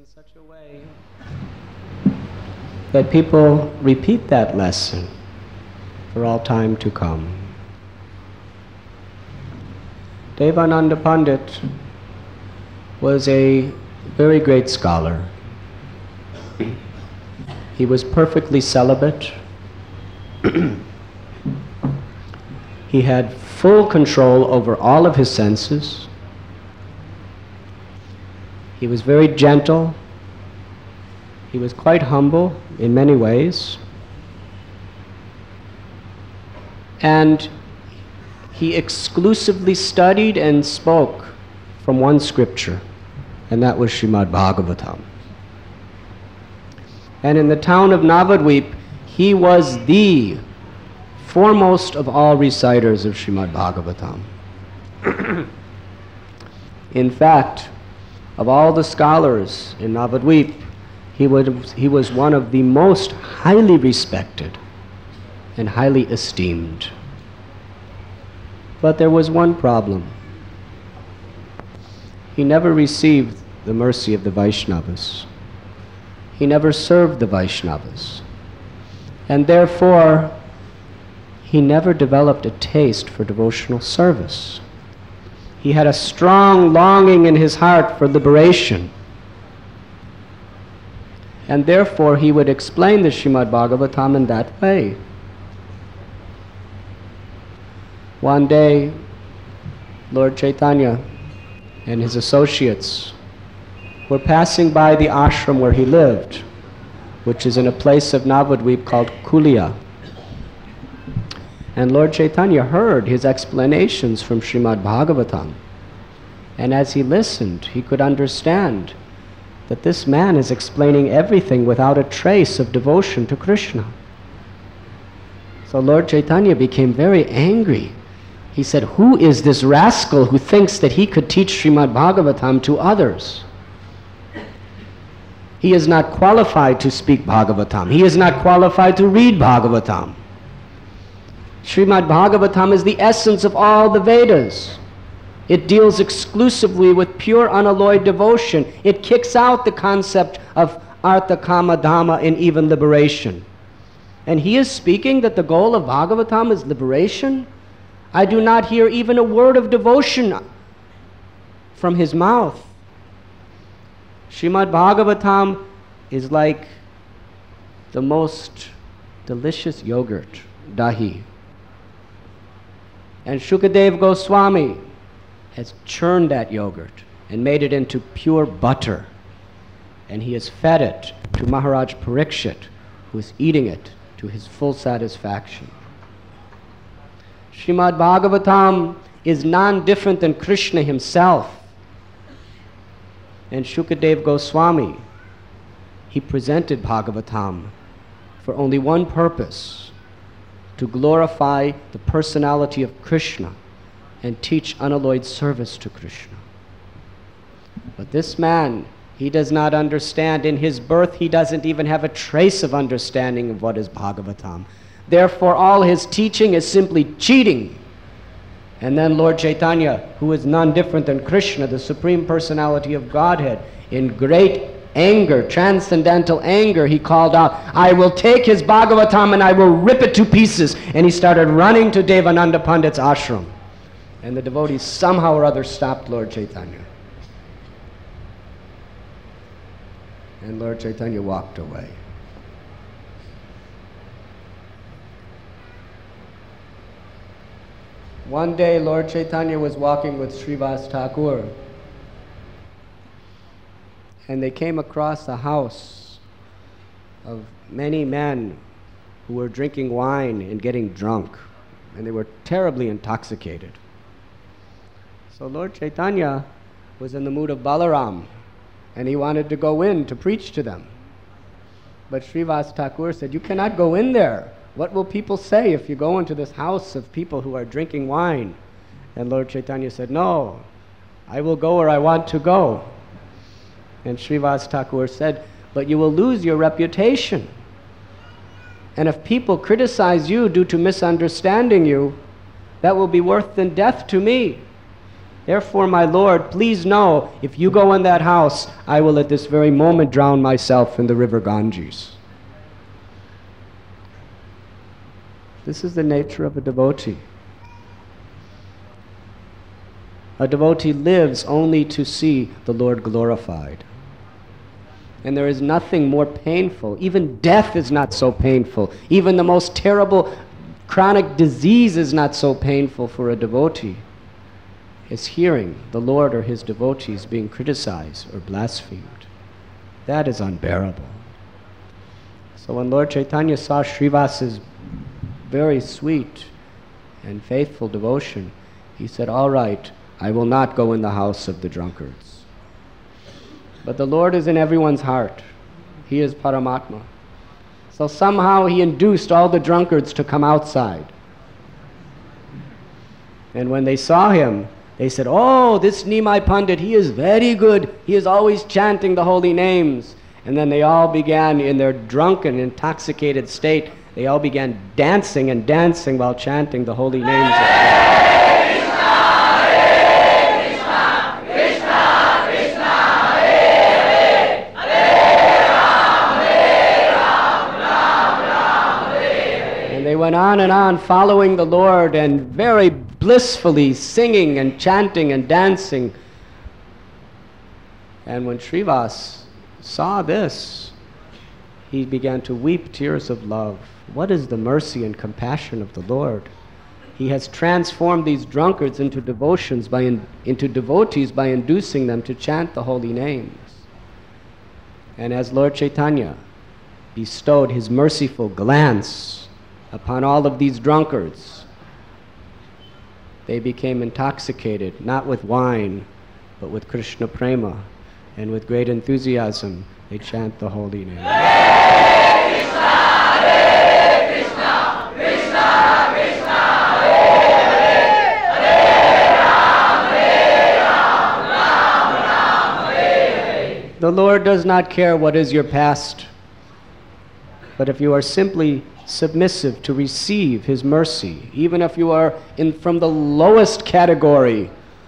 in such a way that people repeat that lesson for all time to come. Devananda Pandit was a very great scholar. He was perfectly celibate. He had full control over all of his senses. He was very gentle. He was quite humble in many ways. And he exclusively studied and spoke from one scripture, and that was Srimad Bhagavatam. And in the town of Navadvip, he was the foremost of all reciters of Srimad Bhagavatam. In fact, of all the scholars in Navadvip, he was one of the most highly respected and highly esteemed. But there was one problem. He never received the mercy of the Vaishnavas. He never served the Vaishnavas. And therefore, he never developed a taste for devotional service. He had a strong longing in his heart for liberation. And therefore, he would explain the Srimad Bhagavatam in that way. One day, Lord Chaitanya and his associates were passing by the ashram where he lived, which is in a place of Navadvip called Kulia. And Lord Chaitanya heard his explanations from Srimad Bhagavatam. And as he listened, he could understand that this man is explaining everything without a trace of devotion to Krishna. So Lord Chaitanya became very angry. He said, "Who is this rascal who thinks that he could teach Srimad Bhagavatam to others? He is not qualified to speak Bhagavatam. He is not qualified to read Bhagavatam. Srimad Bhagavatam is the essence of all the Vedas. It deals exclusively with pure unalloyed devotion. It kicks out the concept of artha, kama, dhamma, and even liberation. And he is speaking that the goal of Bhagavatam is liberation? I do not hear even a word of devotion from his mouth." Srimad Bhagavatam is like the most delicious yogurt, dahi. And Shukadev Goswami has churned that yogurt and made it into pure butter. And he has fed it to Maharaj Parikshit, who is eating it to his full satisfaction. Srimad Bhagavatam is non-different than Krishna himself. And Shukadev Goswami, he presented Bhagavatam for only one purpose: to glorify the personality of Krishna and teach unalloyed service to Krishna. But this man, he does not understand. In his birth, he doesn't even have a trace of understanding of what is Bhagavatam. Therefore, all his teaching is simply cheating. And then Lord Chaitanya, who is none different than Krishna, the Supreme Personality of Godhead, in great anger, transcendental anger, he called out, "I will take his Bhagavatam and I will rip it to pieces." And he started running to Devananda Pandit's ashram. And the devotees somehow or other stopped Lord Chaitanya. And Lord Chaitanya walked away. One day, Lord Chaitanya was walking with Srivas Thakur, and they came across a house of many men who were drinking wine and getting drunk, and they were terribly intoxicated. So Lord Chaitanya was in the mood of Balaram, and he wanted to go in to preach to them. But Srivas Thakur said, "You cannot go in there. What will people say if you go into this house of people who are drinking wine?" And Lord Chaitanya said, "No, I will go where I want to go." And Srivas Thakur said, "But you will lose your reputation. And if people criticize you due to misunderstanding you, that will be worse than death to me." Therefore, my Lord, please know, if you go in that house, I will at this very moment drown myself in the river Ganges. This is the nature of a devotee. A devotee lives only to see the Lord glorified. And there is nothing more painful. Even death is not so painful. Even the most terrible chronic disease is not so painful for a devotee as hearing the Lord or his devotees being criticized or blasphemed. That is unbearable. So when Lord Chaitanya saw Srivasa's very sweet and faithful devotion, he said, all right, I will not go in the house of the drunkards. But the Lord is in everyone's heart. He is Paramatma. So somehow he induced all the drunkards to come outside. And when they saw him, they said, oh, this Nimai Pandit, he is very good. He is always chanting the holy names. And then they all began, in their drunken, intoxicated state, they all began dancing and dancing while chanting the holy names of God. They went on and on following the Lord and very blissfully singing and chanting and dancing. And when Srivas saw this, he began to weep tears of love. What is the mercy and compassion of the Lord? He has transformed these drunkards into devotees by inducing them to chant the holy names. And as Lord Chaitanya bestowed his merciful glance upon all of these drunkards, they became intoxicated, not with wine, but with Krishna prema, and with great enthusiasm they chant the holy name. Hare Krishna, Hare Krishna, Krishna Krishna, Hare Hare, Hare Ram, Ram Ram, Hare Hare. The Lord does not care what is your past, but if you are simply submissive to receive his mercy, even if you are from the lowest category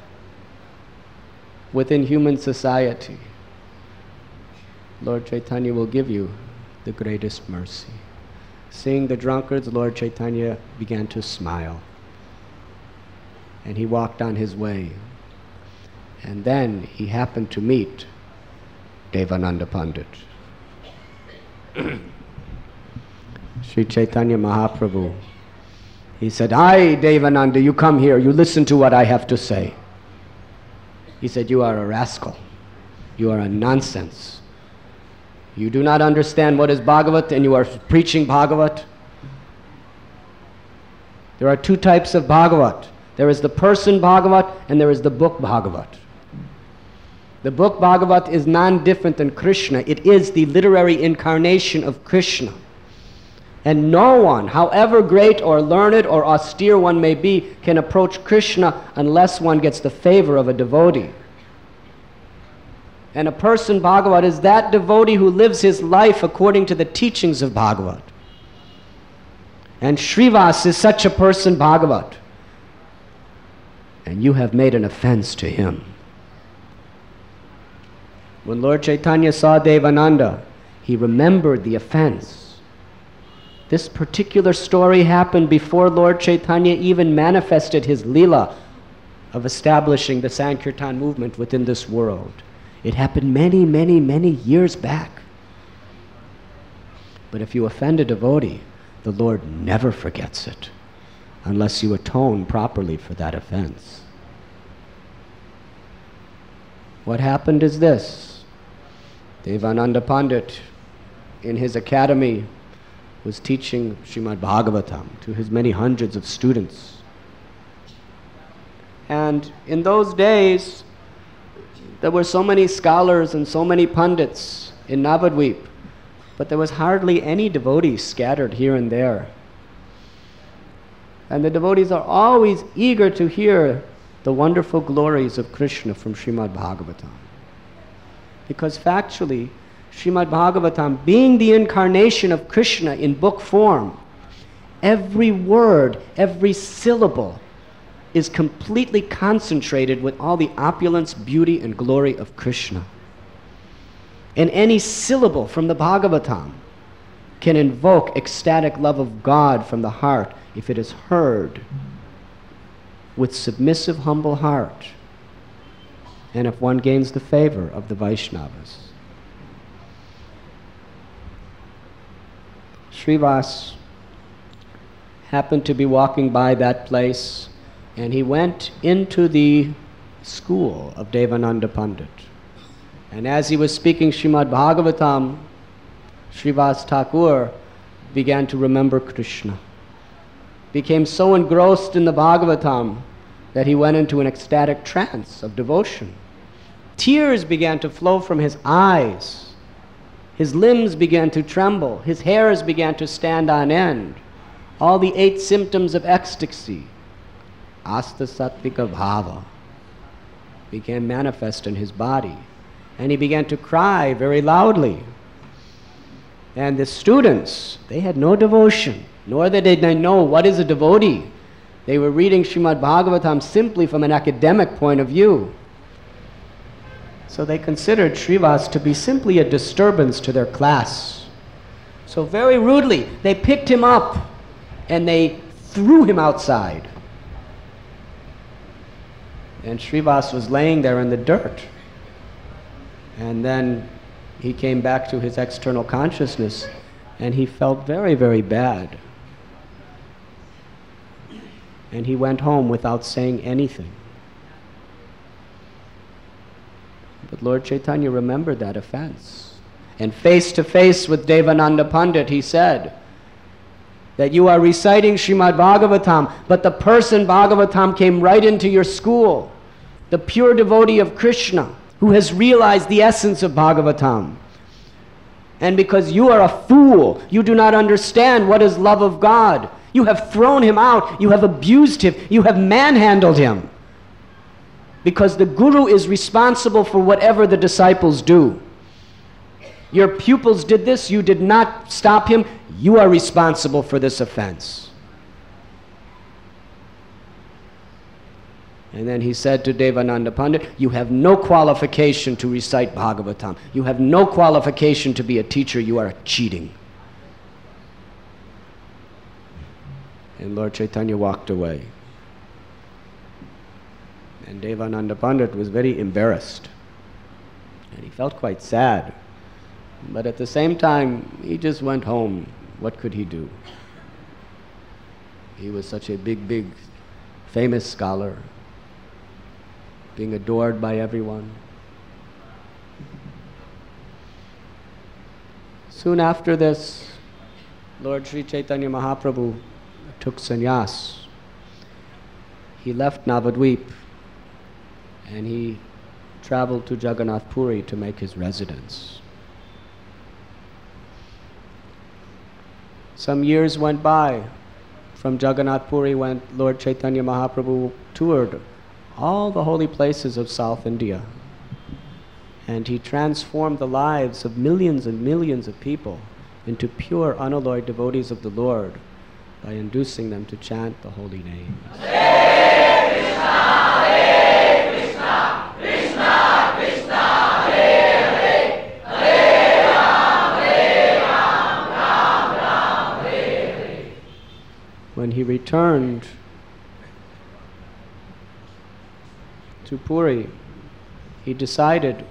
within human society, Lord Chaitanya will give you the greatest mercy. Seeing the drunkards, Lord Chaitanya began to smile, and he walked on his way. And then he happened to meet Devananda Pandit. Sri Chaitanya Mahaprabhu, he said, "Hi, Devananda, you come here, you listen to what I have to say." He said, "You are a rascal. You are a nonsense. You do not understand what is Bhagavat and you are preaching Bhagavat." There are two types of Bhagavat. There is the person Bhagavat and there is the book Bhagavat. The book Bhagavat is non-different than Krishna. It is the literary incarnation of Krishna. And no one, however great or learned or austere one may be, can approach Krishna unless one gets the favor of a devotee. And a person Bhagavat is that devotee who lives his life according to the teachings of Bhagavat. And Srivas is such a person Bhagavat. And you have made an offense to him. When Lord Chaitanya saw Devananda, he remembered the offense. This particular story happened before Lord Chaitanya even manifested his lila of establishing the Sankirtan movement within this world. It happened many, many, many years back. But if you offend a devotee, the Lord never forgets it unless you atone properly for that offense. What happened is this. Devananda Pandit, in his academy, was teaching Srimad Bhagavatam to his many hundreds of students. And in those days, there were so many scholars and so many pundits in Navadvip, but there was hardly any devotees scattered here and there. And the devotees are always eager to hear the wonderful glories of Krishna from Srimad Bhagavatam. Because factually, Srimad Bhagavatam, being the incarnation of Krishna in book form, every word, every syllable is completely concentrated with all the opulence, beauty, and glory of Krishna. And any syllable from the Bhagavatam can invoke ecstatic love of God from the heart if it is heard with submissive, humble heart, and if one gains the favor of the Vaishnavas. Srivas happened to be walking by that place, and he went into the school of Devananda Pandit. And as he was speaking Srimad Bhagavatam, Srivas Thakur began to remember Krishna. Became so engrossed in the Bhagavatam that he went into an ecstatic trance of devotion. Tears began to flow from his eyes. His limbs began to tremble. His hairs began to stand on end. All the 8 symptoms of ecstasy, asta sattvika bhava, became manifest in his body. And he began to cry very loudly. And the students, they had no devotion, nor did they know what is a devotee. They were reading Srimad Bhagavatam simply from an academic point of view. So they considered Srivas to be simply a disturbance to their class. So very rudely, they picked him up and they threw him outside. And Srivas was laying there in the dirt. And then he came back to his external consciousness, and he felt very, very bad. And he went home without saying anything. But Lord Chaitanya remembered that offense. And face to face with Devananda Pandit, he said that you are reciting Srimad Bhagavatam, but the person Bhagavatam came right into your school, the pure devotee of Krishna, who has realized the essence of Bhagavatam. And because you are a fool, you do not understand what is love of God. You have thrown him out, you have abused him, you have manhandled him. Because the Guru is responsible for whatever the disciples do. Your pupils did this, you did not stop him, you are responsible for this offense. And then he said to Devananda Pandit, you have no qualification to recite Bhagavatam. You have no qualification to be a teacher. You are cheating. And Lord Chaitanya walked away. And Devananda Pandit was very embarrassed. And he felt quite sad. But at the same time, he just went home. What could he do? He was such a big, famous scholar, being adored by everyone. Soon after this, Lord Sri Chaitanya Mahaprabhu took sannyas. He left Navadvip and he traveled to Jagannath Puri to make his residence. Some years went by. From Jagannath Puri went Lord Chaitanya Mahaprabhu toured all the holy places of South India. And he transformed the lives of millions and millions of people into pure, unalloyed devotees of the Lord by inducing them to chant the holy names. Hare Krishna, Krishna Krishna, Hare Hare, Hare Ram, Ram Hare Hare. When he returned to Puri, he decided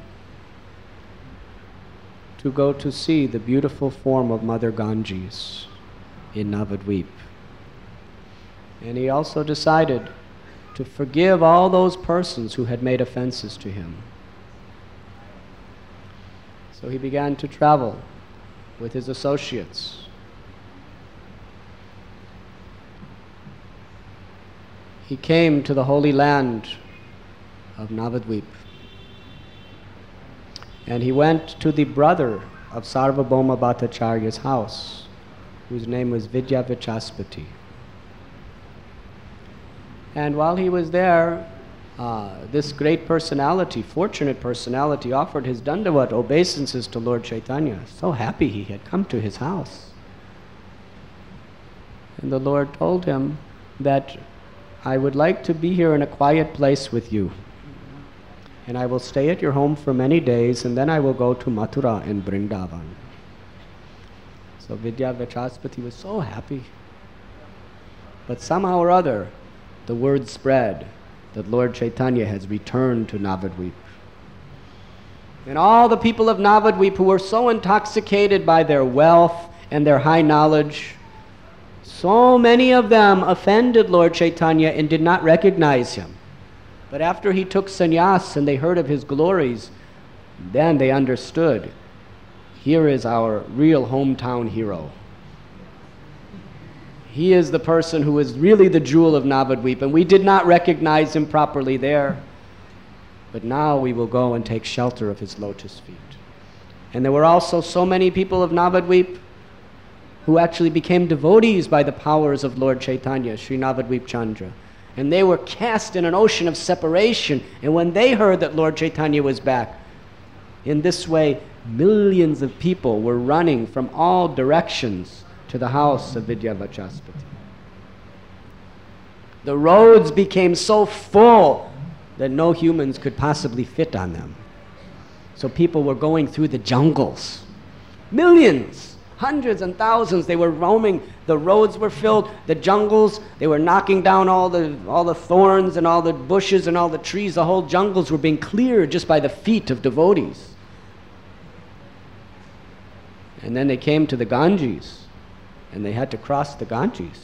to go to see the beautiful form of Mother Ganges in Navadvip. And he also decided to forgive all those persons who had made offenses to him. So he began to travel with his associates. He came to the holy land of Navadvip. And he went to the brother of Sarvabhauma Bhattacharya's house, whose name was Vidya Vichaspati. And while he was there, this great personality, fortunate personality, offered his dandavat obeisances to Lord Chaitanya. So happy he had come to his house. And the Lord told him that I would like to be here in a quiet place with you. And I will stay at your home for many days, and then I will go to Mathura and Vrindavan. So Vidya Vachaspati was so happy. But somehow or other, the word spread that Lord Chaitanya has returned to Navadvip. And all the people of Navadvip who were so intoxicated by their wealth and their high knowledge, so many of them offended Lord Chaitanya and did not recognize him. But after he took sannyas and they heard of his glories, then they understood, here is our real hometown hero. He is the person who is really the jewel of Navadvip, and we did not recognize him properly there. But now we will go and take shelter of his lotus feet. And there were also so many people of Navadvip who actually became devotees by the powers of Lord Chaitanya, Sri Navadvip Chandra. And they were cast in an ocean of separation. And when they heard that Lord Chaitanya was back, in this way, millions of people were running from all directions to the house of Vidya Vachaspati. The roads became so full that no humans could possibly fit on them. So people were going through the jungles. Millions! Hundreds and thousands, they were roaming. The roads were filled, the jungles, they were knocking down all the thorns and all the bushes and all the trees. The whole jungles were being cleared just by the feet of devotees. And then they came to the Ganges, and they had to cross the Ganges.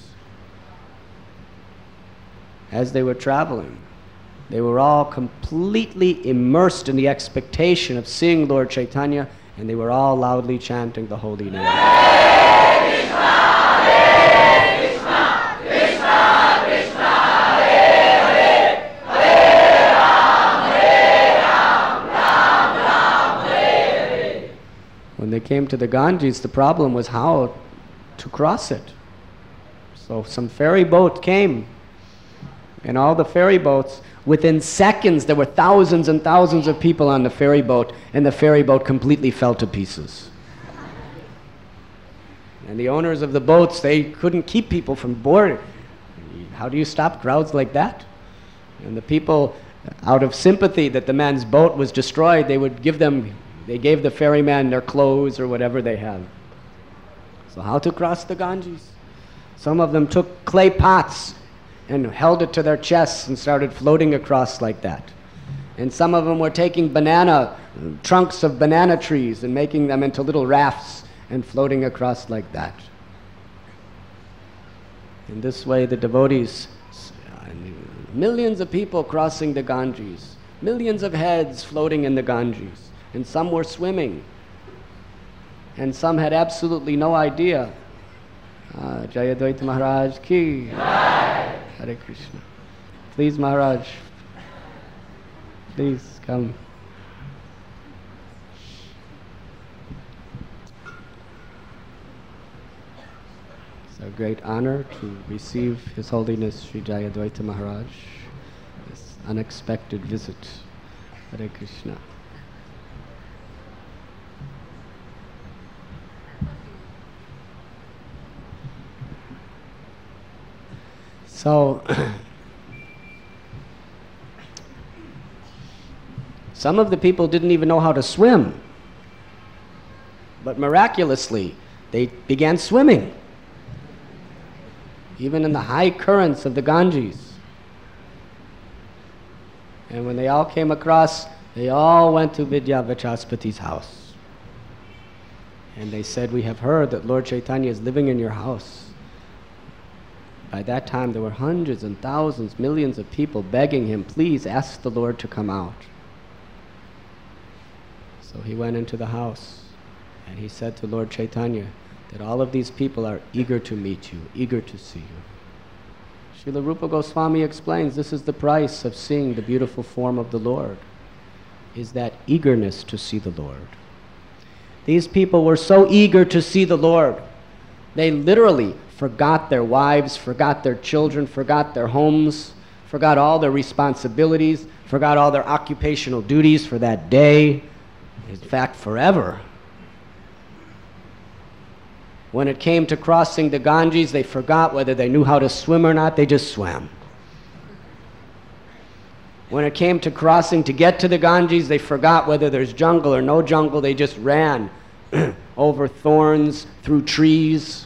As they were traveling, they were all completely immersed in the expectation of seeing Lord Chaitanya, and they were all loudly chanting the holy name. Hare Krishna, Hare Krishna, Krishna Krishna, Hare Hare, Hare Ram, Ram Ram, Hare Hare. When they came to the Ganges, the problem was how to cross it. So some ferry boat came, and all the ferry boats, within seconds, there were thousands and thousands of people on the ferry boat, and the ferry boat completely fell to pieces. And the owners of the boats, they couldn't keep people from board. How do you stop crowds like that? And the people, out of sympathy that the man's boat was destroyed, they gave the ferryman their clothes or whatever they had. So how to cross the Ganges? Some of them took clay pots and held it to their chests and started floating across like that. And some of them were taking trunks of banana trees and making them into little rafts and floating across like that. In this way, the devotees, millions of people crossing the Ganges, millions of heads floating in the Ganges, and some were swimming, and some had absolutely no idea. Jayadvaita Maharaj ki. Hare Krishna. Please, Maharaj, please come. It's a great honor to receive His Holiness Sri Jayadvaita Maharaj, this unexpected visit. Hare Krishna. So, some of the people didn't even know how to swim, but miraculously, they began swimming, even in the high currents of the Ganges. And when they all came across, they all went to Vidya Vachaspati's house. And they said, "We have heard that Lord Chaitanya is living in your house." By that time, there were hundreds and thousands, millions of people begging him, "Please ask the Lord to come out." So he went into the house, and he said to Lord Chaitanya that all of these people are eager to meet you, eager to see you. Srila Rupa Goswami explains this is the price of seeing the beautiful form of the Lord, is that eagerness to see the Lord. These people were so eager to see the Lord, they literally forgot their wives, forgot their children, forgot their homes, forgot all their responsibilities, forgot all their occupational duties for that day, in fact, forever. When it came to crossing the Ganges, they forgot whether they knew how to swim or not, they just swam. When it came to crossing to get to the Ganges, they forgot whether there's jungle or no jungle. They just ran over thorns, through trees.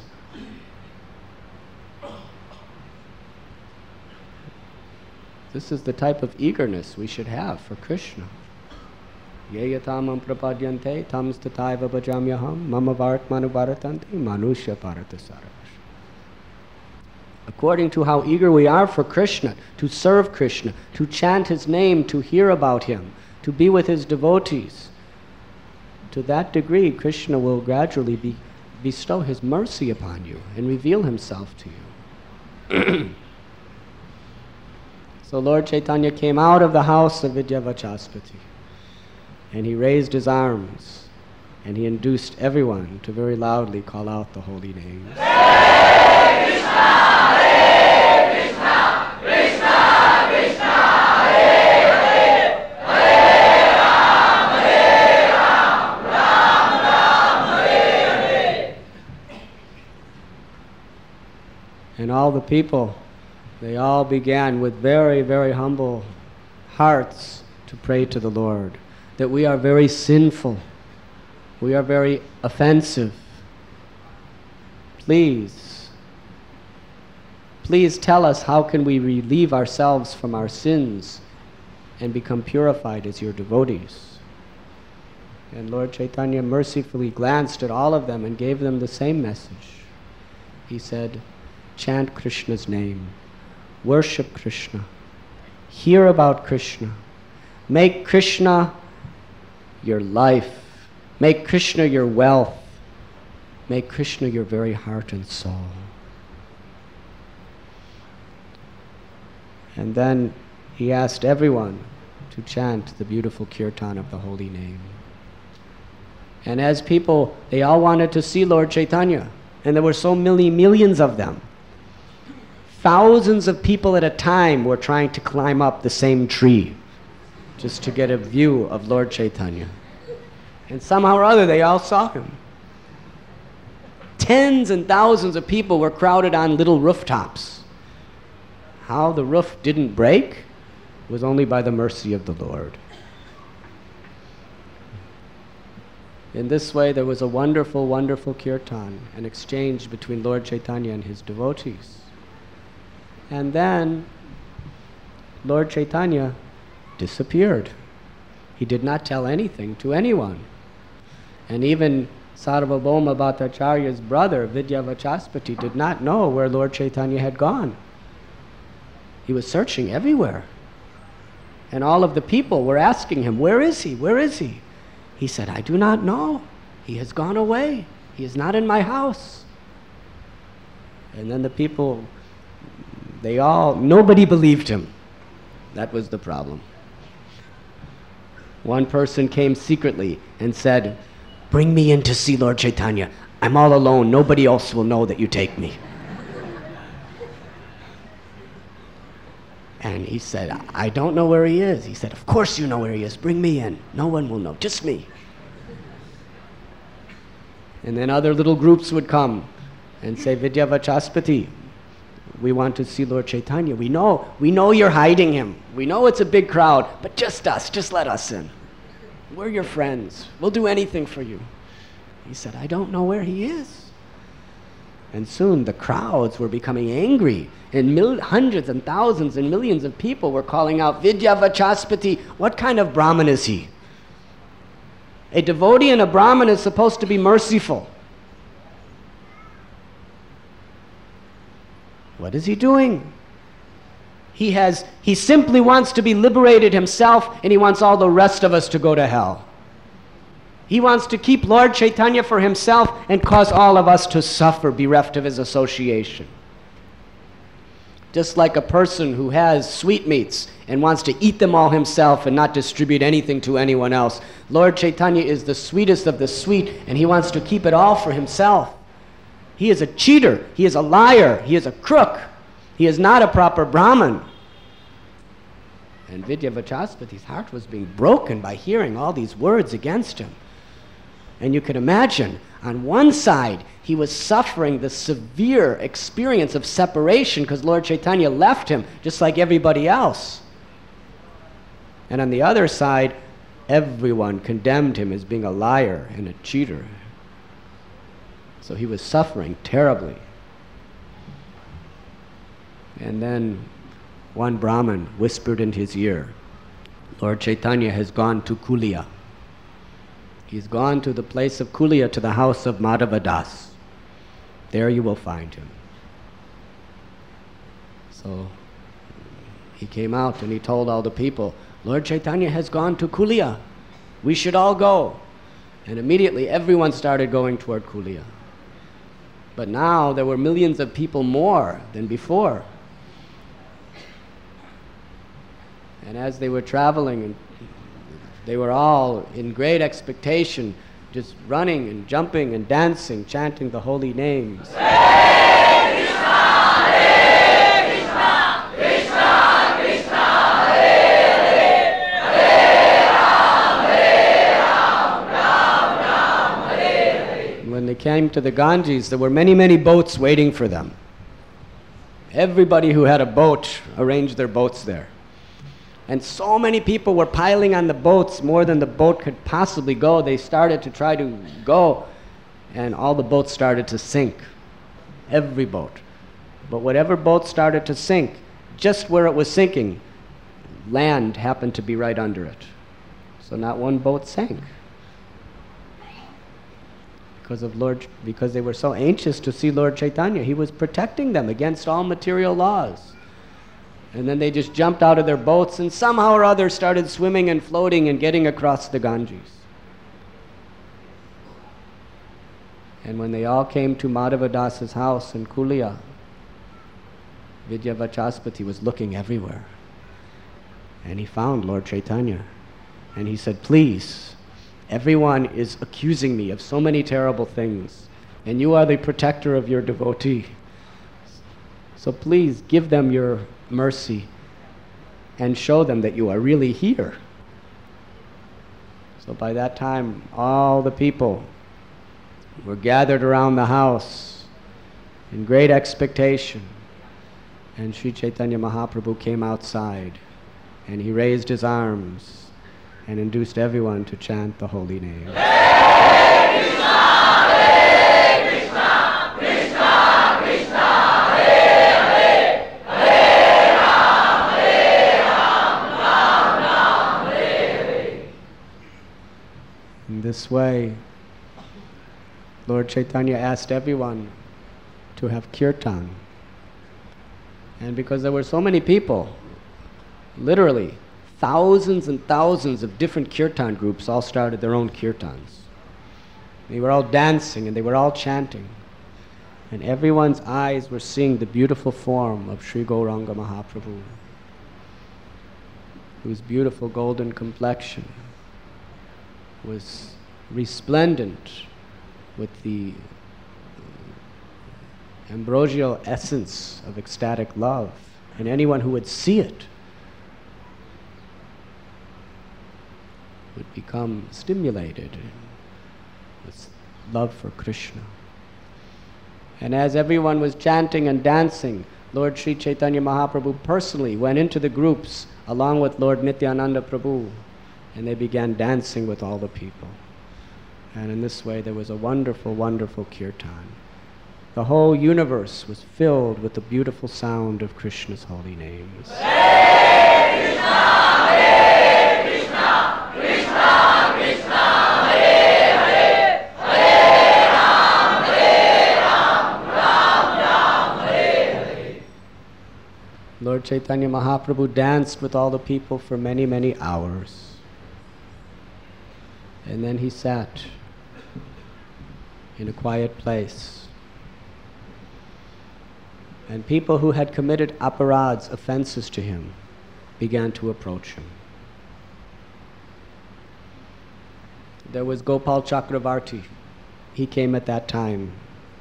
This is the type of eagerness we should have for Krishna. Ye yatamam prapadyante tam stataiva bhajamyaham mama vartmanu bharatanti manusya bharatasara. According to how eager we are for Krishna, to serve Krishna, to chant His name, to hear about Him, to be with His devotees, to that degree Krishna will gradually bestow His mercy upon you and reveal Himself to you. So Lord Chaitanya came out of the house of Vidyavachaspati, and he raised his arms, and he induced everyone to very loudly call out the holy names. Hare Krishna, Hare Krishna, Krishna Krishna, Hare Hare, Hare Ram, Ram Ram, Hare Hare. And all the people, they all began with very, very humble hearts to pray to the Lord that we are very sinful, we are very offensive. Please tell us how can we relieve ourselves from our sins and become purified as your devotees. And Lord Chaitanya mercifully glanced at all of them and gave them the same message. He said, chant Krishna's name. Worship Krishna. Hear about Krishna. Make Krishna your life. Make Krishna your wealth. Make Krishna your very heart and soul. And then he asked everyone to chant the beautiful kirtan of the holy name. And as people, they all wanted to see Lord Chaitanya, and there were so many millions of them. Thousands of people at a time were trying to climb up the same tree just to get a view of Lord Chaitanya. And somehow or other, they all saw him. Tens and thousands of people were crowded on little rooftops. How the roof didn't break was only by the mercy of the Lord. In this way, there was a wonderful, wonderful kirtan, an exchange between Lord Chaitanya and his devotees. And then Lord Chaitanya disappeared. He did not tell anything to anyone. And even Sarvabhauma Bhattacharya's brother, Vidyavachaspati, did not know where Lord Chaitanya had gone. He was searching everywhere. And all of the people were asking him, where is he? Where is he? He said, I do not know. He has gone away. He is not in my house. And then the people, nobody believed him. That was the problem. One person came secretly and said, bring me in to see Lord Chaitanya. I'm all alone. Nobody else will know that you take me. And he said, I don't know where he is. He said, of course you know where he is. Bring me in. No one will know, just me. And then other little groups would come and say, Vidyavachaspati, we want to see Lord Chaitanya. We know you're hiding him. We know it's a big crowd, but just us, just let us in. We're your friends. We'll do anything for you. He said, I don't know where he is. And soon the crowds were becoming angry, and hundreds and thousands and millions of people were calling out, Vidyavachaspati, what kind of Brahmin is he? A devotee and a Brahmin is supposed to be merciful. What is he doing? He simply wants to be liberated himself, and he wants all the rest of us to go to hell. He wants to keep Lord Chaitanya for himself and cause all of us to suffer, bereft of his association. Just like a person who has sweetmeats and wants to eat them all himself and not distribute anything to anyone else. Lord Chaitanya is the sweetest of the sweet, and he wants to keep it all for himself. He is a cheater. He is a liar. He is a crook. He is not a proper Brahmin. And Vidyavachaspati's heart was being broken by hearing all these words against him. And you can imagine, on one side, he was suffering the severe experience of separation because Lord Chaitanya left him, just like everybody else. And on the other side, everyone condemned him as being a liar and a cheater. So he was suffering terribly. And then one Brahmin whispered in his ear, Lord Chaitanya has gone to Kulia. He's gone to the place of Kulia, to the house of Madhavadas. There you will find him. So he came out and he told all the people, Lord Chaitanya has gone to Kulia. We should all go. And immediately everyone started going toward Kulia. But now there were millions of people more than before. And as they were traveling, they were all in great expectation, just running and jumping and dancing, chanting the holy names. Hare Krishna, Hare Krishna, Krishna Krishna, Hare Hare, Hare Ram, Ram Ram, Hare Hare. When they came to the Ganges, there were many, many boats waiting for them. Everybody who had a boat arranged their boats there. And so many people were piling on the boats, more than the boat could possibly go. They started to try to go, and all the boats started to sink. Every boat. But whatever boat started to sink, just where it was sinking, land happened to be right under it. So not one boat sank. Because they were so anxious to see Lord Chaitanya. He was protecting them against all material laws. And then they just jumped out of their boats and somehow or other started swimming and floating and getting across the Ganges. And when they all came to Madhavadasa's house in Kulia, Vidyavachaspati was looking everywhere. And he found Lord Chaitanya. And he said, please, everyone is accusing me of so many terrible things. And you are the protector of your devotee. So please give them your mercy and show them that you are really here. So by that time, all the people were gathered around the house in great expectation. And Sri Chaitanya Mahaprabhu came outside and he raised his arms and induced everyone to chant the holy name. Hare Krishna, Hare Krishna, Krishna Krishna, Hare Hare, Hare Ram, Ram Ram, Hare Hare. In this way, Lord Chaitanya asked everyone to have kirtan. And because there were so many people, literally thousands and thousands of different kirtan groups all started their own kirtans. They were all dancing and they were all chanting. And everyone's eyes were seeing the beautiful form of Sri Gauranga Mahaprabhu, whose beautiful golden complexion was resplendent with the ambrosial essence of ecstatic love. And anyone who would see it would become stimulated with love for Krishna. And as everyone was chanting and dancing, Lord Sri Chaitanya Mahaprabhu personally went into the groups along with Lord Nityananda Prabhu, and they began dancing with all the people. And in this way there was a wonderful, wonderful kirtan. The whole universe was filled with the beautiful sound of Krishna's holy names. Hare Krishna, Hare Krishna, Krishna Krishna, Hare Hare, Hare Ram, Ram Ram, Hare Hare. Lord Chaitanya Mahaprabhu danced with all the people for many, many hours. And then he sat in a quiet place. And people who had committed aparads, offenses to him, began to approach him. There was Gopal Chakravarti. He came at that time.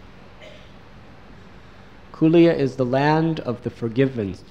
Kulia is the land of the forgiveness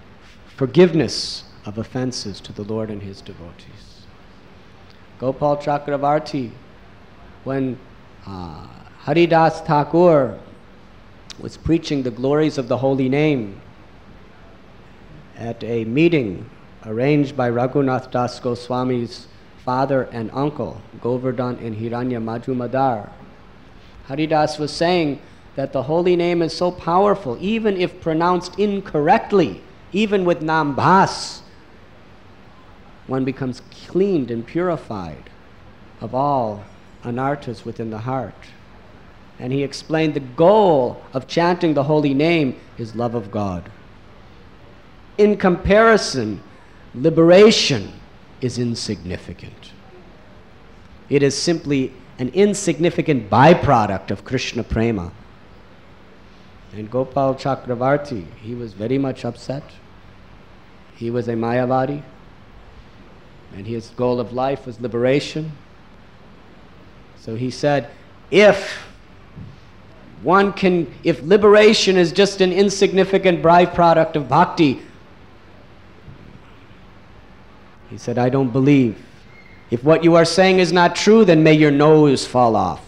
of offenses to the Lord and his devotees. Gopal Chakravarti, when Haridas Thakur was preaching the glories of the holy name at a meeting arranged by Raghunath Das Goswami's father and uncle, Govardhan and Hiranya Majumdar. Haridas was saying that the holy name is so powerful, even if pronounced incorrectly, even with Nam Bhas, one becomes cleaned and purified of all anarthas within the heart. And he explained the goal of chanting the holy name is love of God. In comparison, liberation is insignificant. It is simply an insignificant byproduct of Krishna Prema. And Gopal Chakravarti, he was very much upset. He was a Mayavadi, and his goal of life was liberation. So he said, if liberation is just an insignificant byproduct of bhakti, he said, I don't believe. If what you are saying is not true, then may your nose fall off.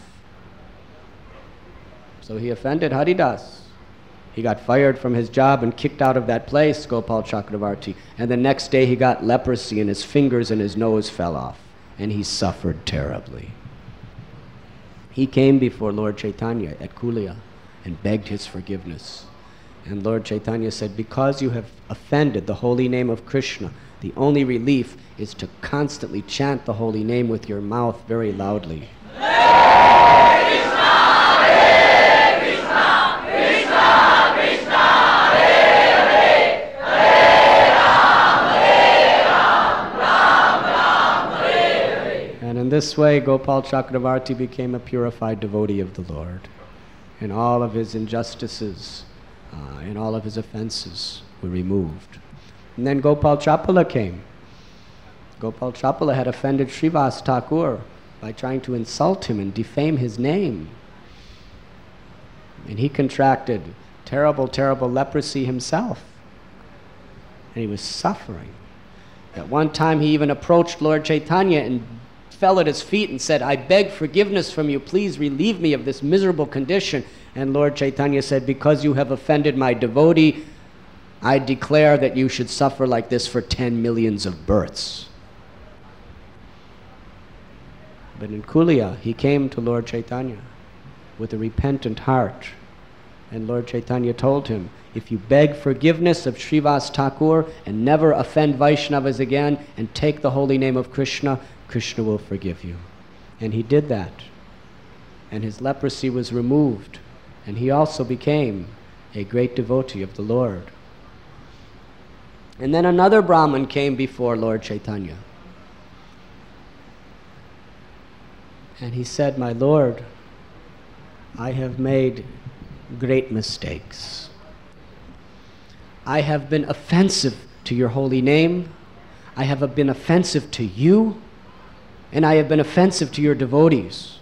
So he offended Haridas. He got fired from his job and kicked out of that place, Gopal Chakravarti. And the next day he got leprosy and his fingers and his nose fell off. And he suffered terribly. He came before Lord Chaitanya at Kulia and begged his forgiveness. And Lord Chaitanya said, because you have offended the holy name of Krishna, the only relief is to constantly chant the holy name with your mouth very loudly. In this way, Gopal Chakravarti became a purified devotee of the Lord, and all of his injustices and all of his offenses were removed. And then Gopal Chapala came. Gopal Chapala had offended Srivas Thakur by trying to insult him and defame his name. And he contracted terrible, terrible leprosy himself. And he was suffering. At one time, he even approached Lord Chaitanya and fell at his feet and said, I beg forgiveness from you, please relieve me of this miserable condition. And Lord Chaitanya said, because you have offended my devotee, I declare that you should suffer like this for 10 millions of births. But in Kulia, he came to Lord Chaitanya with a repentant heart. And Lord Chaitanya told him, if you beg forgiveness of Srivas Thakur and never offend Vaishnavas again and take the holy name of Krishna, Krishna will forgive you. And he did that. And his leprosy was removed. And he also became a great devotee of the Lord. And then another Brahmin came before Lord Chaitanya. And he said, my Lord, I have made great mistakes. I have been offensive to your holy name. I have been offensive to you. And I have been offensive to your devotees.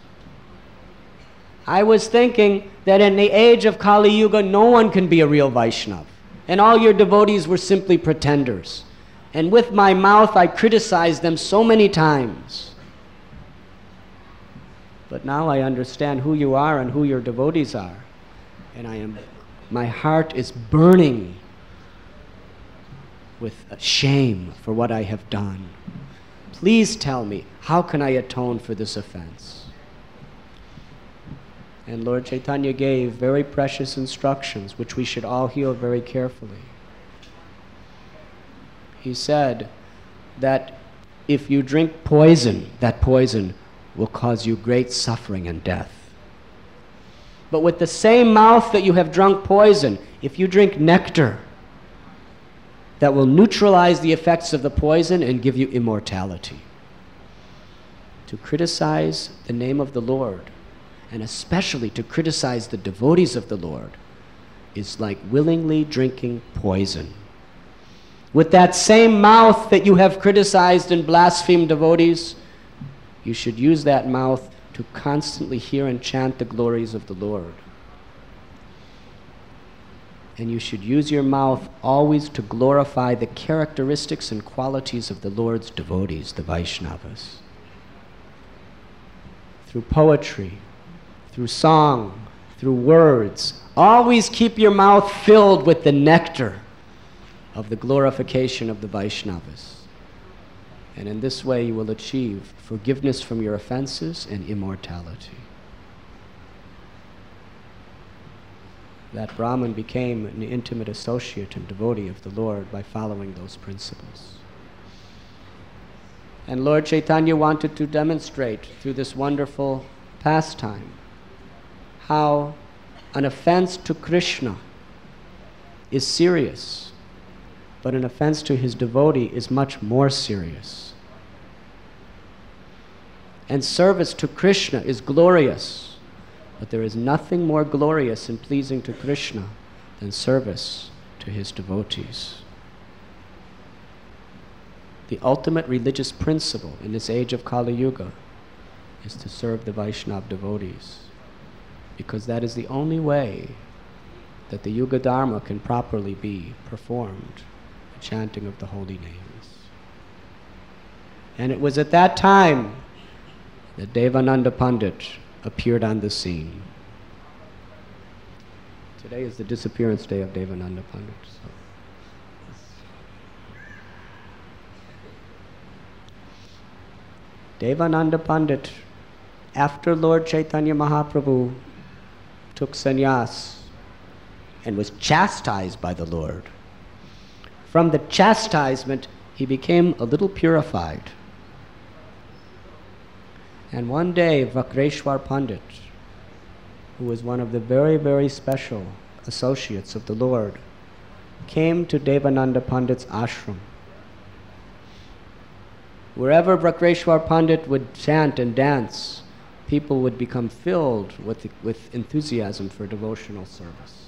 I was thinking that in the age of Kali Yuga, no one can be a real Vaishnava. And all your devotees were simply pretenders. And with my mouth, I criticized them so many times. But now I understand who you are and who your devotees are. And my heart is burning with shame for what I have done. Please tell me, how can I atone for this offense? And Lord Chaitanya gave very precious instructions, which we should all hear very carefully. He said that if you drink poison, that poison will cause you great suffering and death. But with the same mouth that you have drunk poison, if you drink nectar, that will neutralize the effects of the poison and give you immortality. To criticize the name of the Lord, and especially to criticize the devotees of the Lord, is like willingly drinking poison. With that same mouth that you have criticized and blasphemed devotees, you should use that mouth to constantly hear and chant the glories of the Lord. And you should use your mouth always to glorify the characteristics and qualities of the Lord's devotees, the Vaishnavas. Through poetry, through song, through words. Always keep your mouth filled with the nectar of the glorification of the Vaishnavas. And in this way you will achieve forgiveness from your offenses and immortality. That Brahman became an intimate associate and devotee of the Lord by following those principles. And Lord Chaitanya wanted to demonstrate through this wonderful pastime how an offense to Krishna is serious, but an offense to his devotee is much more serious. And service to Krishna is glorious, but there is nothing more glorious and pleasing to Krishna than service to his devotees. The ultimate religious principle in this age of Kali Yuga is to serve the Vaishnava devotees, because that is the only way that the Yuga Dharma can properly be performed, the chanting of the holy names. And it was at that time that Devananda Pandit appeared on the scene. Today is the disappearance day of Devananda Pandit. Devananda Pandit, after Lord Chaitanya Mahaprabhu took sannyas and was chastised by the Lord, from the chastisement he became a little purified. And one day Vakreshwar Pandit, who was one of the very, very special associates of the Lord, came to Devananda Pandit's ashram. Wherever Vakreshwar Pandit would chant and dance, people would become filled with enthusiasm for devotional service.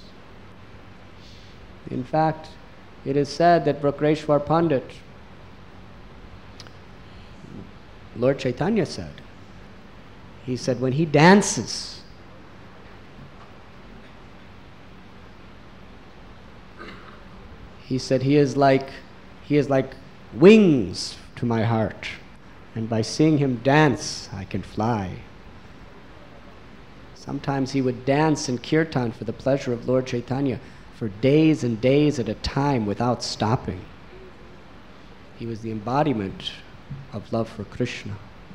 In fact, it is said that Vakreshwar Pandit, Lord Chaitanya said, he said when he dances, he said he is like wings to my heart, and by seeing him dance I can fly. Sometimes he would dance in kirtan for the pleasure of Lord Chaitanya for days and days at a time without stopping. He was the embodiment of love for Krishna.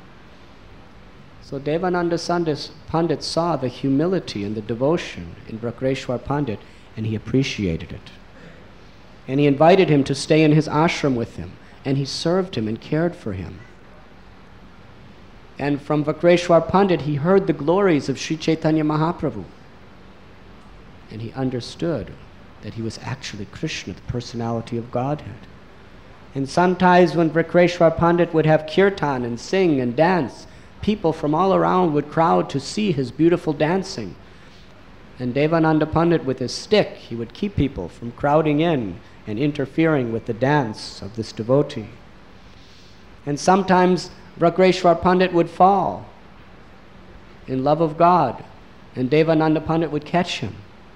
So Devananda Pandit saw the humility and the devotion in Vakreshwar Pandit, and he appreciated it. And he invited him to stay in his ashram with him, and he served him and cared for him. And from Vakreshwar Pandit he heard the glories of Sri Chaitanya Mahaprabhu, and he understood that he was actually Krishna, the personality of Godhead. And sometimes when Vakreshwar Pandit would have kirtan and sing and dance, people from all around would crowd to see his beautiful dancing. And Devananda Pandit, with his stick, he would keep people from crowding in and interfering with the dance of this devotee. And sometimes Vakreshwar Pandit would fall in love of God, and Devananda Pandit would catch him,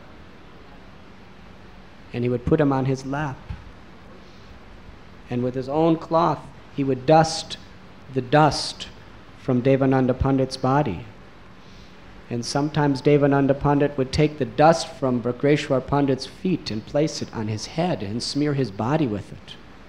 and he would put him on his lap. And with his own cloth, he would dust the dust from Devananda Pandit's body. And sometimes Devananda Pandit would take the dust from Vakreshwar Pandit's feet and place it on his head and smear his body with it.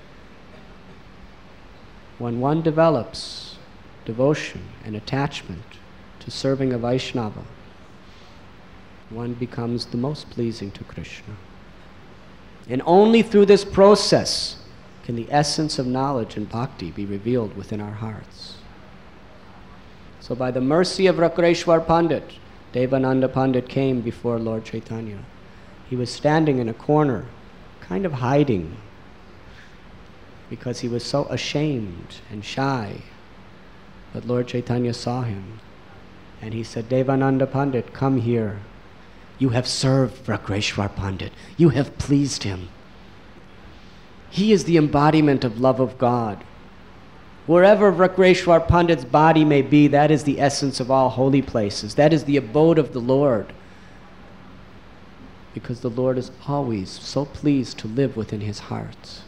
When one develops devotion and attachment to serving a Vaishnava, one becomes the most pleasing to Krishna. And only through this process can the essence of knowledge and bhakti be revealed within our hearts. So by the mercy of Vakreshwar Pandit, Devananda Pandit came before Lord Chaitanya. He was standing in a corner, kind of hiding, because he was so ashamed and shy. But Lord Chaitanya saw him, and he said, Devananda Pandit, come here. You have served Vakreshwar Pandit. You have pleased him. He is the embodiment of love of God. Wherever Vakreshwar Pandit's body may be, that is the essence of all holy places. That is the abode of the Lord. Because the Lord is always so pleased to live within his heart.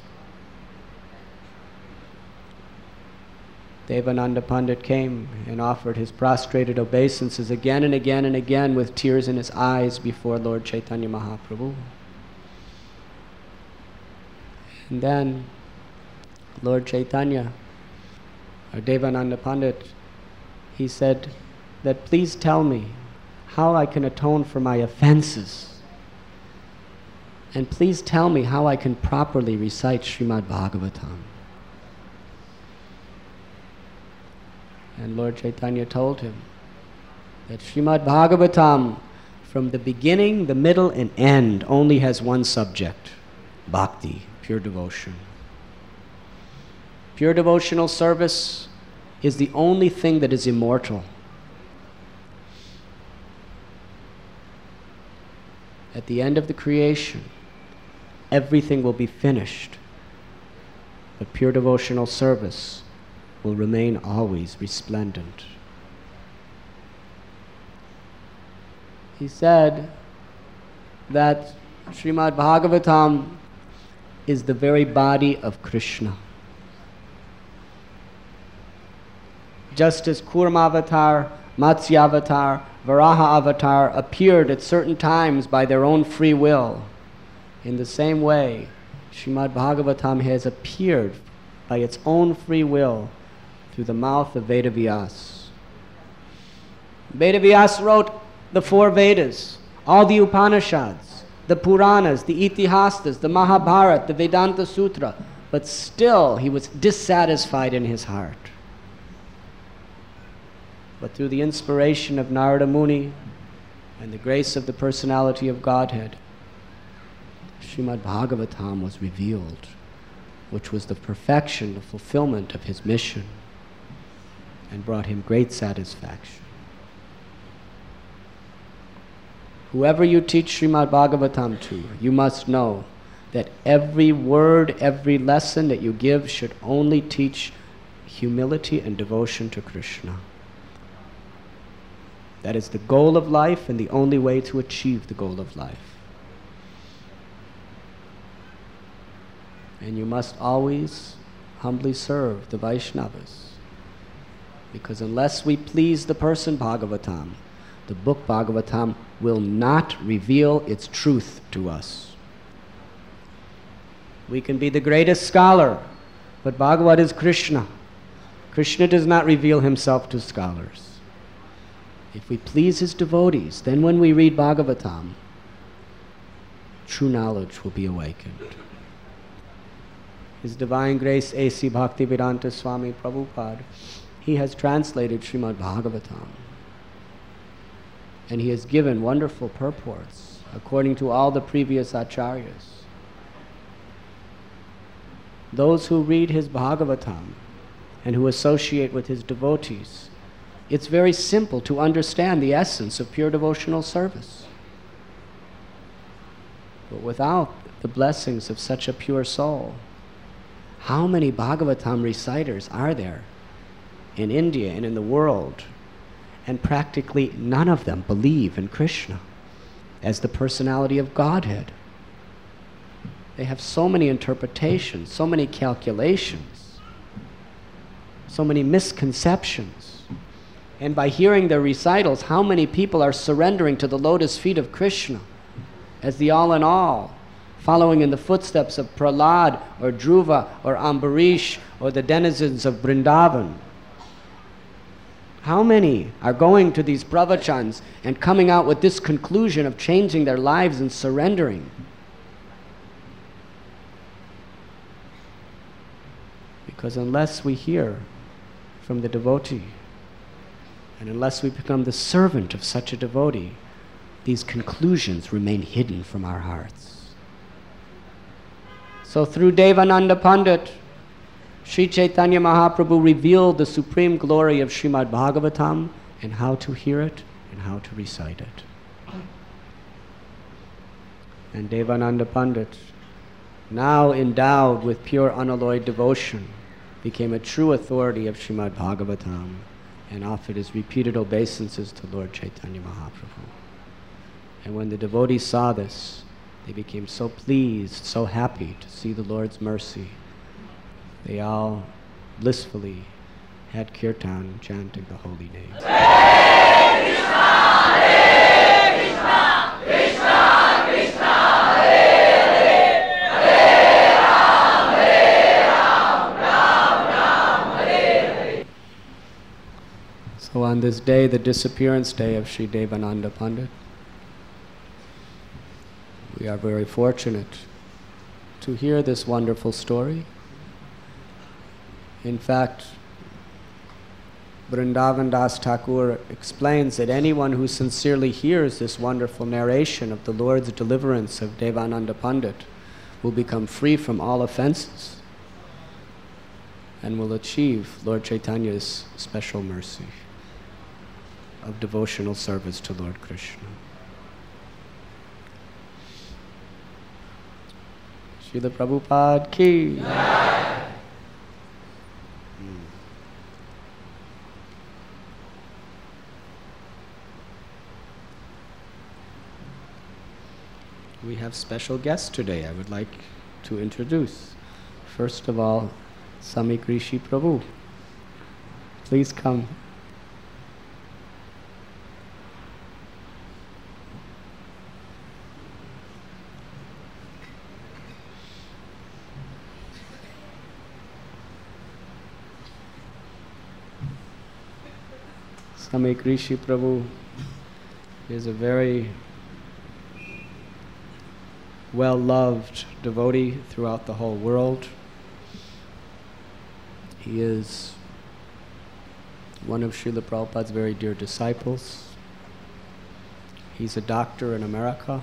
Devananda Pandit came and offered his prostrated obeisances again and again and again with tears in his eyes before Lord Chaitanya Mahaprabhu. And then Lord Chaitanya, or Devananda Pandit, he said that please tell me how I can atone for my offenses. And please tell me how I can properly recite Srimad Bhagavatam. And Lord Chaitanya told him that Srimad Bhagavatam, from the beginning, the middle, and end, only has one subject: bhakti, pure devotion. Pure devotional service is the only thing that is immortal. At the end of the creation, everything will be finished, but pure devotional service will remain always resplendent. He said that Srimad Bhagavatam is the very body of Krishna. Just as Kurmavatar, Matsyavatar, Varaha Avatar appeared at certain times by their own free will, in the same way, Srimad Bhagavatam has appeared by its own free will through the mouth of Vedavyas. Vedavyas wrote the 4 Vedas, all the Upanishads, the Puranas, the Itihastas, the Mahabharata, the Vedanta Sutra, but still he was dissatisfied in his heart. But through the inspiration of Narada Muni and the grace of the personality of Godhead, Srimad Bhagavatam was revealed, which was the perfection, the fulfillment of his mission, and brought him great satisfaction. Whoever you teach Srimad Bhagavatam to, you must know that every word, every lesson that you give should only teach humility and devotion to Krishna. That is the goal of life and the only way to achieve the goal of life. And you must always humbly serve the Vaishnavas, because unless we please the person Bhagavatam, the book Bhagavatam will not reveal its truth to us. We can be the greatest scholar, but Bhagavat is Krishna. Krishna does not reveal himself to scholars. If we please his devotees, then when we read Bhagavatam, true knowledge will be awakened. His Divine Grace A.C. Bhaktivedanta Swami Prabhupada, he has translated Srimad Bhagavatam. And he has given wonderful purports according to all the previous acharyas. Those who read his Bhagavatam and who associate with his devotees, it's very simple to understand the essence of pure devotional service. But without the blessings of such a pure soul, how many Bhagavatam reciters are there in India and in the world? And practically none of them believe in Krishna as the personality of Godhead. They have so many interpretations, so many calculations, so many misconceptions. And by hearing their recitals, how many people are surrendering to the lotus feet of Krishna as the all-in-all, following in the footsteps of Prahlad or Dhruva or Ambarish or the denizens of Vrindavan? How many are going to these pravachans and coming out with this conclusion of changing their lives and surrendering? Because unless we hear from the devotee, and unless we become the servant of such a devotee, these conclusions remain hidden from our hearts. So through Devananda Pandit, Sri Chaitanya Mahaprabhu revealed the supreme glory of Srimad Bhagavatam and how to hear it and how to recite it. And Devananda Pandit, now endowed with pure unalloyed devotion, became a true authority of Srimad Bhagavatam and offered his repeated obeisances to Lord Chaitanya Mahaprabhu. And when the devotees saw this, they became so pleased, so happy to see the Lord's mercy. They all blissfully had kirtan chanting the holy names. Hare Krishna, Hare Krishna, Krishna Krishna, Hare Hare, Hare Rama, So on this day, the disappearance day of Sri Devananda Pandit, we are very fortunate to hear this wonderful story. In fact, Vrindavan Das Thakur explains that anyone who sincerely hears this wonderful narration of the Lord's deliverance of Devananda Pandit will become free from all offenses and will achieve Lord Chaitanya's special mercy of devotional service to Lord Krishna. Srila Prabhupada ki. Jai. We have special guests today I would like to introduce. First of all, Samik Rishi Prabhu. Please come. Samik Rishi Prabhu is a very well-loved devotee throughout the whole world. He is one of Srila Prabhupada's very dear disciples. He's a doctor in America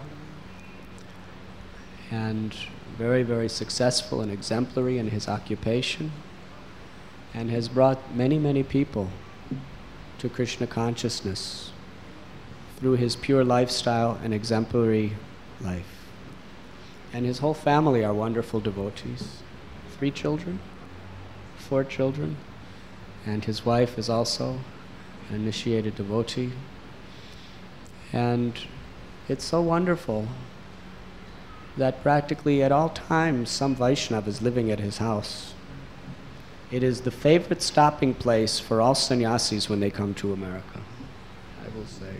and very, very successful and exemplary in his occupation, and has brought many, many people to Krishna consciousness through his pure lifestyle and exemplary life. And his whole family are wonderful devotees. 3 children, 4 children, and his wife is also an initiated devotee. And it's so wonderful that practically at all times some Vaishnava is living at his house. It is the favorite stopping place for all sannyasis when they come to America, I will say.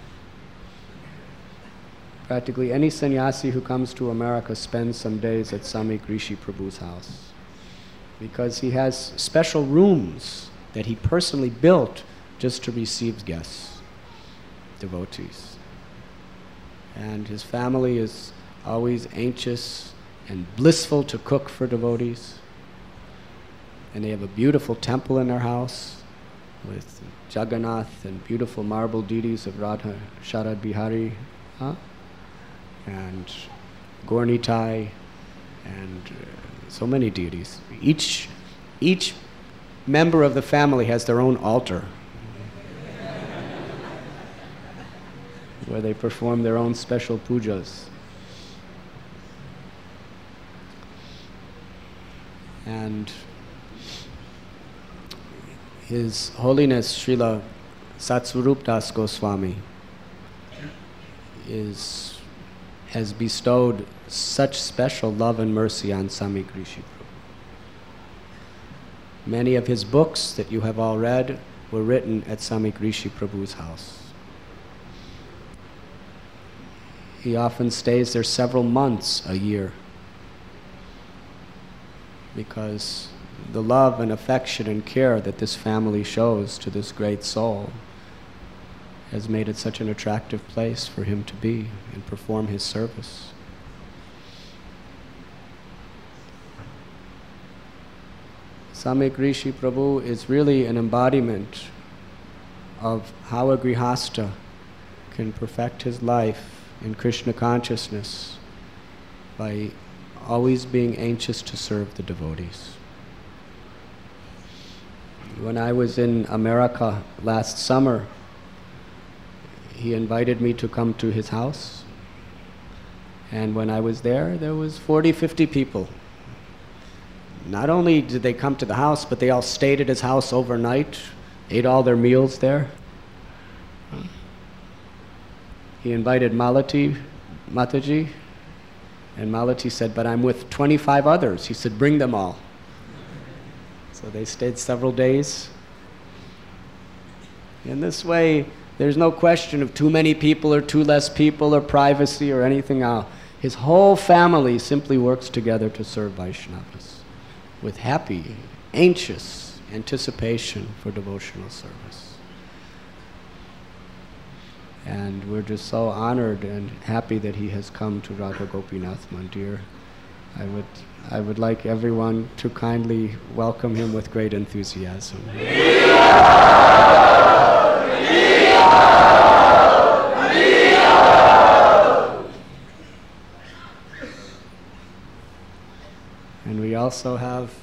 Practically any sannyasi who comes to America spends some days at Samik Rishi Prabhu's house, because he has special rooms that he personally built just to receive guests, devotees. And his family is always anxious and blissful to cook for devotees. And they have a beautiful temple in their house with Jagannath and beautiful marble deities of Radha, Sharad Bihari, and Gaurnitai, and so many deities. Each member of the family has their own altar where they perform their own special pujas. And His Holiness Srila Satsvarup Das Goswami has bestowed such special love and mercy on Samik Rishi Prabhu. Many of his books that you have all read were written at Samik Rishi Prabhu's house. He often stays there several months a year because the love and affection and care that this family shows to this great soul has made it such an attractive place for him to be and perform his service. Samik Rishi Prabhu is really an embodiment of how a grihasta can perfect his life in Krishna consciousness by always being anxious to serve the devotees. When I was in America last summer, he invited me to come to his house. And when I was there, there was 40, 50 people. Not only did they come to the house, but they all stayed at his house overnight, ate all their meals there. He invited Malati Mataji, and Malati said, "But I'm with 25 others." He said, "Bring them all." So they stayed several days. In this way, there's no question of too many people or too less people or privacy or anything else. His whole family simply works together to serve Vaishnavas with happy, anxious anticipation for devotional service. And we're just so honored and happy that he has come to Radha Gopinath Mandir. I would like everyone to kindly welcome him with great enthusiasm. And we also have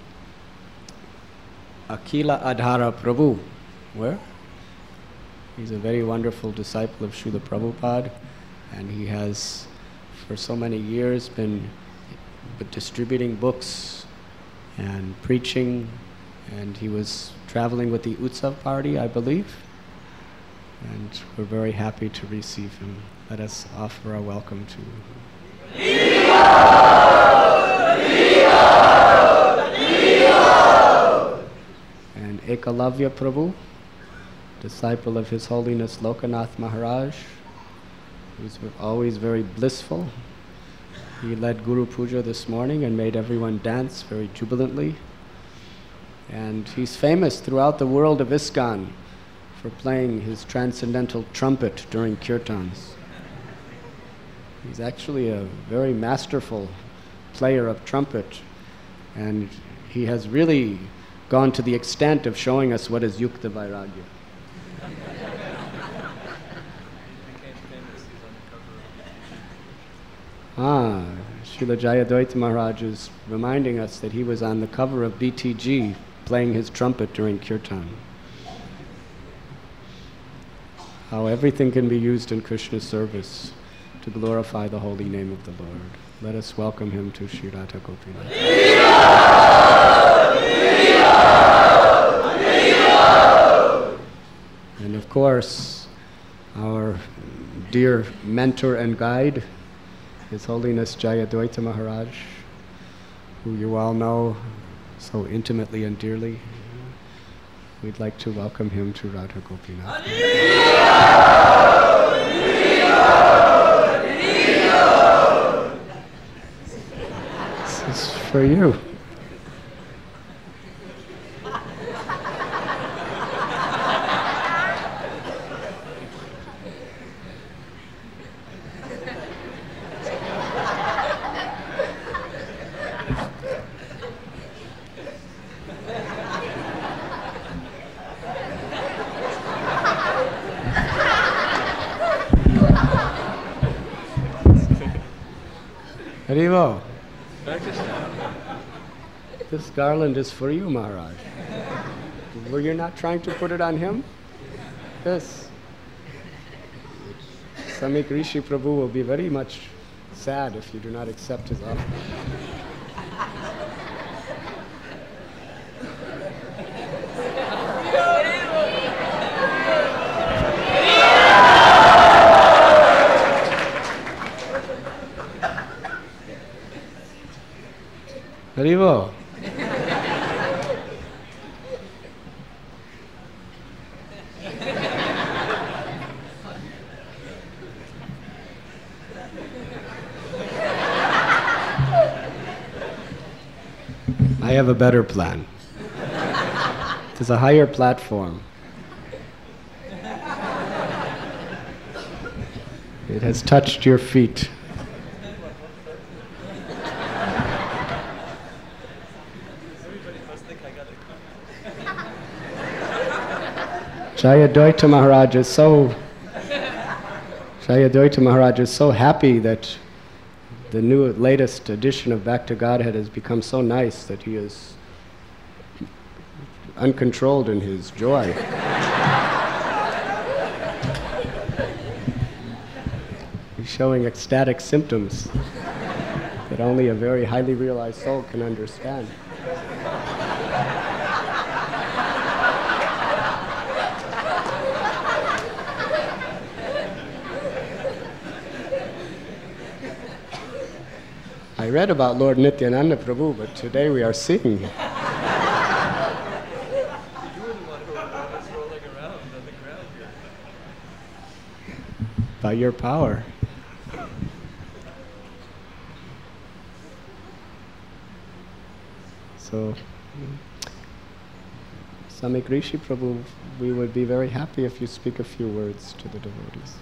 Akila Adhara Prabhu. Where? He's a very wonderful disciple of Srila Prabhupada, and he has for so many years been distributing books and preaching, and he was traveling with the Utsav party, I believe, and we're very happy to receive him. Let us offer a welcome to and Ekalavya Prabhu, disciple of His Holiness Lokanath Maharaj, who's always very blissful. He led Guru Puja this morning and made everyone dance very jubilantly. And he's famous throughout the world of ISKCON for playing his transcendental trumpet during kirtans. He's actually a very masterful player of trumpet, and he has really gone to the extent of showing us what is Yukta Vairagya. Srila Jayadvaita Maharaj is reminding us that he was on the cover of BTG playing his trumpet during kirtan. How everything can be used in Krishna's service to glorify the holy name of the Lord. Let us welcome him to Shri Radha Gopinath. And of course, our dear mentor and guide, His Holiness Jayadvaita Maharaj, who you all know so intimately and dearly. We'd like to welcome him to Radha Gopinath. This is for you. Haribo. This garland is for you, Maharaj. Were you not trying to put it on him? Yes. Samik Rishi Prabhu will be very much sad if you do not accept his offer. Haribo. I have a better plan. There's a higher platform. It has touched your feet. Jayadvaita Maharaj is so happy that the latest edition of Back to Godhead has become so nice that he is uncontrolled in his joy. He's showing ecstatic symptoms that only a very highly realized soul can understand. I read about Lord Nityananda Prabhu, but today we are seeing him. You were the one who was rolling around on the ground here. By your power. Samik Rishi Prabhu, we would be very happy if you speak a few words to the devotees.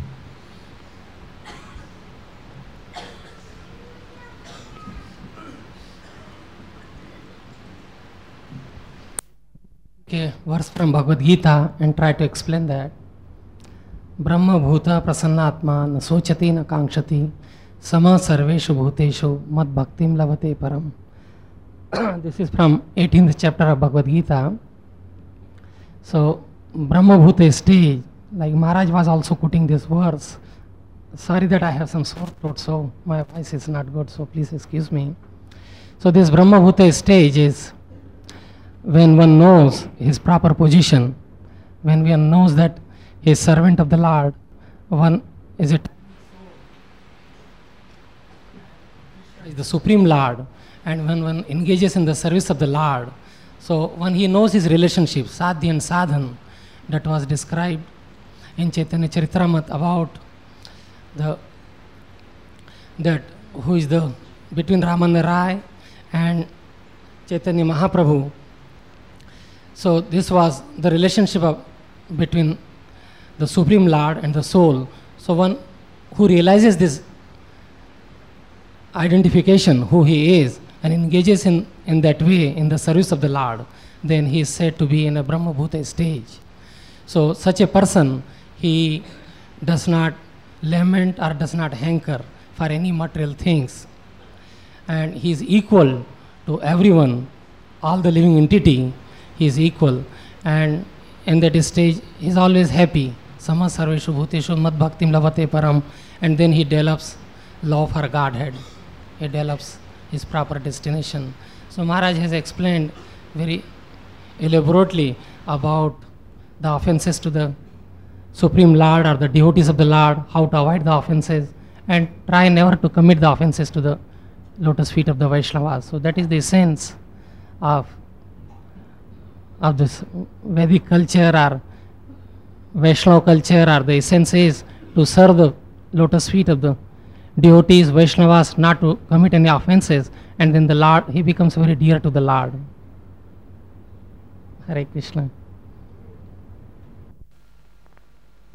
Okay, verse from Bhagavad Gita and try to explain that. Brahma bhuta prasannatma na sochati na kankshati sama sarveshu bhuteshu mad bhaktim lavate param. This is from 18th chapter of Bhagavad Gita. So, Brahma bhuta stage, like Maharaj was also quoting this verse. Sorry that I have some sore throat, so my voice is not good, so please excuse me. So, this Brahma bhuta stage is when one knows his proper position, when one knows that he is servant of the Lord, one is the Supreme Lord, and when one engages in the service of the Lord, so when he knows his relationship, Sadhya and Sadhan, that was described in Chaitanya Charitamrita about that who is the between Ramananda Rai and Chaitanya Mahaprabhu. So this was the relationship between the Supreme Lord and the soul. So one who realizes this identification, who he is, and engages in that way in the service of the Lord, then he is said to be in a Brahma Bhuta stage. So such a person, he does not lament or does not hanker for any material things. And he is equal to everyone, all the living entity. He is equal, and in that stage he is always happy. Sama sarveshu bhuteshu mad bhaktim lavate param, and then he develops love for Godhead. He develops his proper destination. So Maharaj has explained very elaborately about the offenses to the Supreme Lord or the devotees of the Lord, how to avoid the offenses, and try never to commit the offenses to the lotus feet of the Vaishnavas. So that is the essence of this Vedic culture or Vaishnava culture, or the essence is to serve the lotus feet of the devotees, Vaishnavas, not to commit any offenses, and then the Lord, he becomes very dear to the Lord. Hare Krishna.